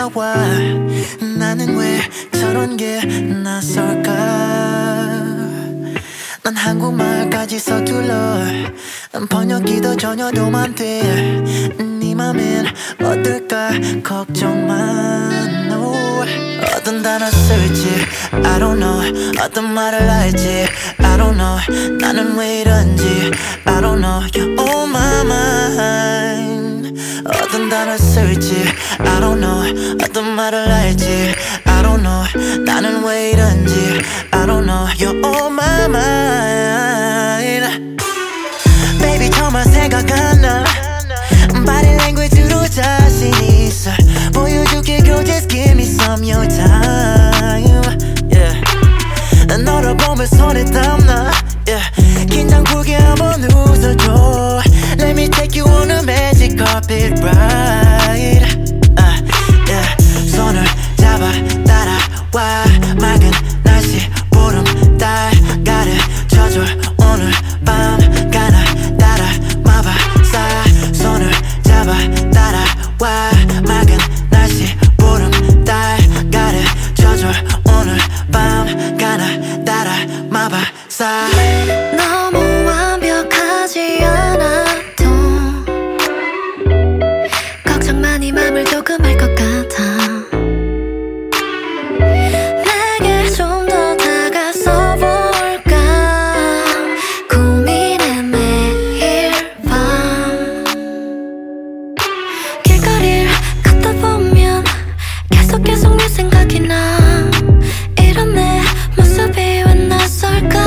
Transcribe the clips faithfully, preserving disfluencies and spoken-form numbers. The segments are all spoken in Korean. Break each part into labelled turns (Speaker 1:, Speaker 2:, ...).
Speaker 1: 다가와. 나는 왜 저런 게 낯설까. 난 한국말까지 서툴러. 번역기도 전혀 도움 안 돼. 네 맘엔 어떨까 걱정만. no. 어떤 단어 쓸지 I don't know. 어떤 말을 할지 I don't know. 나는 왜 이런지 I don't know. You're on my mind. 어떤 단어 쓸지 I don't know. 어떤 말을 할지 I don't know. 나는 왜 이런지 I don't know. You're on my mind. Baby 정말 생각 안 나. Body language로 자신 있어. 보여줄게 girl just give me some your time. Yeah. 너를 보면 손에 땀나. Yeah. 긴장 풀게 한번 웃어줘. Let me take you on a magic carpet ride. uh, yeah. 손을 잡아 따라와. 맑은 날씨 보름 달 가르쳐줘. 오늘 밤 가나 따라 마법사. 손을 잡아 따라와. 맑은 날씨 보름 달 가르쳐줘. 오늘 밤 가나 따라 마법사.
Speaker 2: 너무 완벽하지 않아도 걱정 많이 맘을 조금 할 것 같아. 내게 좀 더 다가서 볼까 고민해 매일 밤. 길거리를 걷다 보면 계속 계속 네 생각이 나. 이런 내 모습이 왜 낯설까.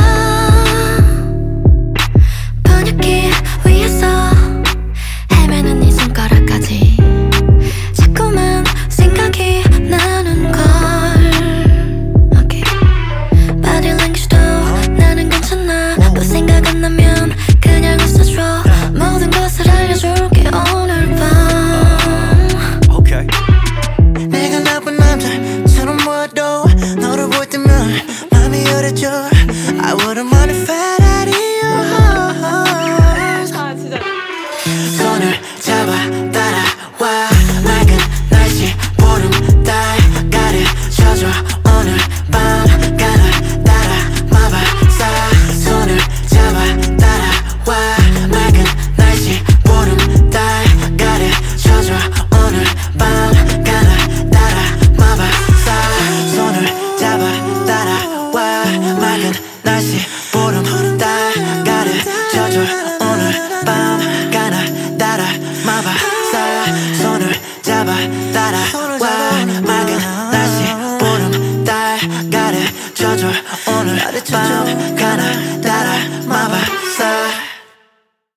Speaker 2: 번역기 위에서 헤매는 네 손가락까지 자꾸만 생각이 나는 걸. okay. Body language도 나는 괜찮아. 또 생각 안 나면 그냥 웃어줘. 모든 것을 알려줄게 오늘 밤.
Speaker 3: Okay.
Speaker 1: 내가 나쁜 남자처럼 보여도 너를 볼 때면 맘이 열어져. I wouldn't mind if I had yours.
Speaker 4: 아 진짜
Speaker 1: 손을 잡아 따라와. 맑은 날씨 보름 달 가르쳐줘. 오늘 밤 가나 따라 마법사. 손을 잡아 따라와. 맑은 날씨 보름 달 가르쳐줘. 오늘 밤 가나 따라 마법사. 손을 잡아 따라와. 맑은 날씨 보름 달 가르쳐줘. 오늘 밤 가나 따라 마법사. 손을 잡아 따라와. 맑은 날씨 보름 달 가르쳐줘. 오늘 밤 가나 따라 마법사.